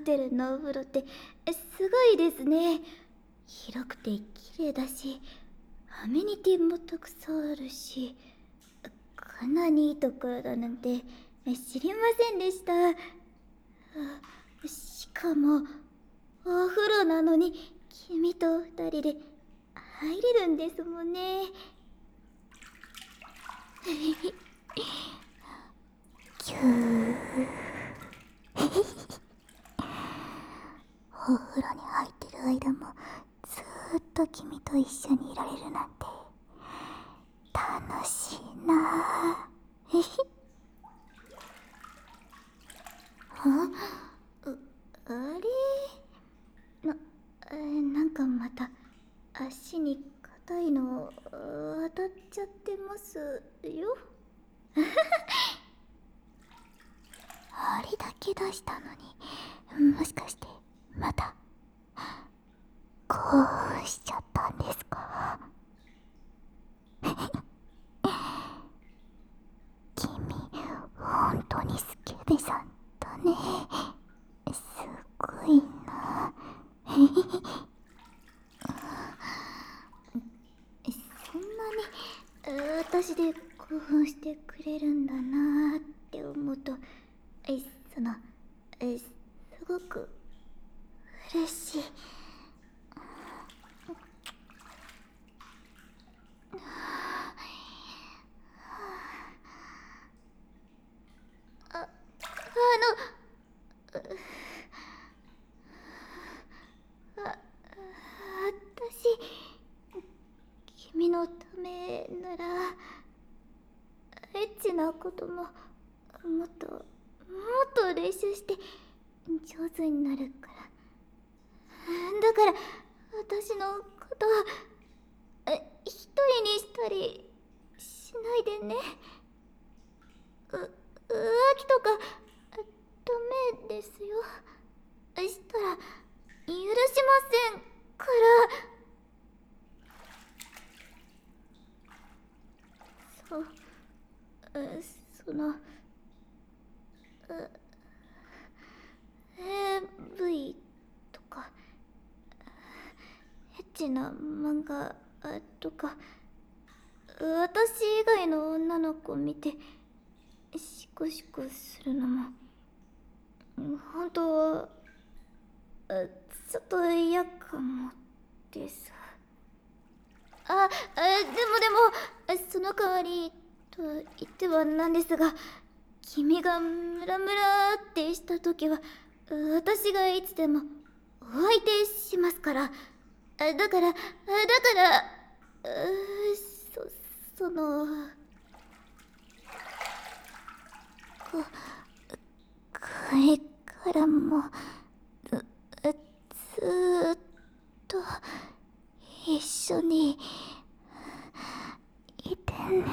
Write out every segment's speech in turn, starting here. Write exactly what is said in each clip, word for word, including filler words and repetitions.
テルのお風呂ってすごいですね。広くて綺麗だし、アメニティもたくさんあるし、こんなにいいところだなんて知りませんでした。しかもお風呂なのに君と二人で入れるんですもんね。キューお風呂に入ってる間もずーっと君と一緒にいられるなんて楽しいなぁ。あ、う、あれな、なんかまた足に硬いの当たっちゃってますよ。あれだけ出したのに、もしかしてまた興奮しちゃったんですか？君本当にスケベさんだね。すごいな。そんなに私で興奮してくれるんだなーって思うと、そのすごく嬉しい。あ、あのあ、私君のためならエッチなことももっともっと練習して上手になるから。だから私のことは一人にしたりしないでね。う浮気とかダメですよ。したら許しませんから。そう、その エーブイ とかエッチな漫画とか私以外の女の子見てシコシコするのも本当はちょっと嫌かもです。あ、あでもでもその代わりと言ってはなんですが、君がムラムラってした時は私がいつでもお相手しますから。だからだからそそのここれからもずーっと一緒にいてね。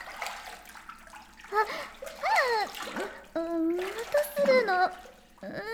あ、あ、またするの。